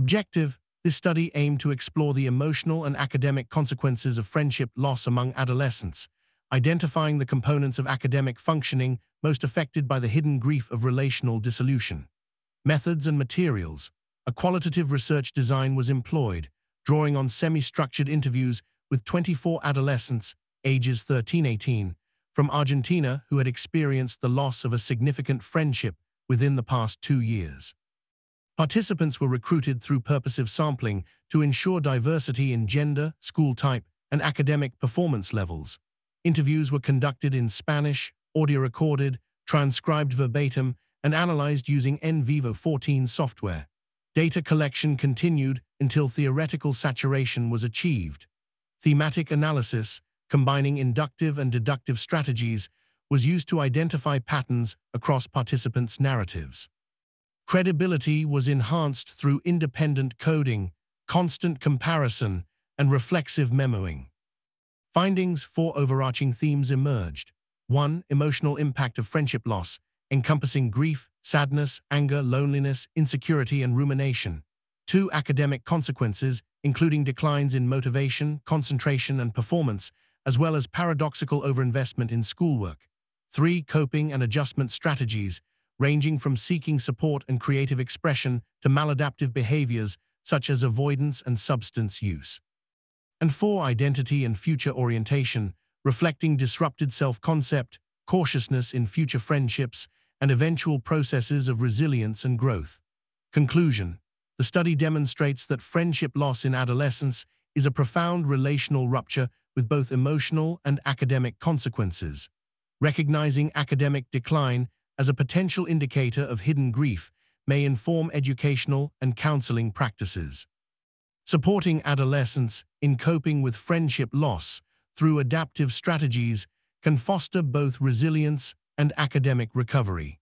Objective: this study aimed to explore the emotional and academic consequences of friendship loss among adolescents, identifying the components of academic functioning most affected by the hidden grief of relational dissolution. Methods and materials: a qualitative research design was employed, drawing on semi-structured interviews with 24 adolescents, ages 13–18, from Argentina who had experienced the loss of a significant friendship within the past 2 years. Participants were recruited through purposive sampling to ensure diversity in gender, school type, and academic performance levels. Interviews were conducted in Spanish, audio-recorded, transcribed verbatim, and analyzed using NVivo 14 software. Data collection continued until theoretical saturation was achieved. Thematic analysis, combining inductive and deductive strategies, was used to identify patterns across participants' narratives. Credibility was enhanced through independent coding, constant comparison, and reflexive memoing. Findings: 4 overarching themes emerged. 1. Emotional impact of friendship loss, encompassing grief, sadness, anger, loneliness, insecurity, and rumination. 2. Academic consequences, including declines in motivation, concentration, and performance, as well as paradoxical overinvestment in schoolwork. 3. Coping and adjustment strategies, ranging from seeking support and creative expression to maladaptive behaviors such as avoidance and substance use. And 4. Identity and future orientation, reflecting disrupted self-concept, cautiousness in future friendships, and eventual processes of resilience and growth. Conclusion: the study demonstrates that friendship loss in adolescence is a profound relational rupture with both emotional and academic consequences. Recognizing academic decline as a potential indicator of hidden grief may inform educational and counseling practices. Supporting adolescents in coping with friendship loss through adaptive strategies can foster both resilience and academic recovery.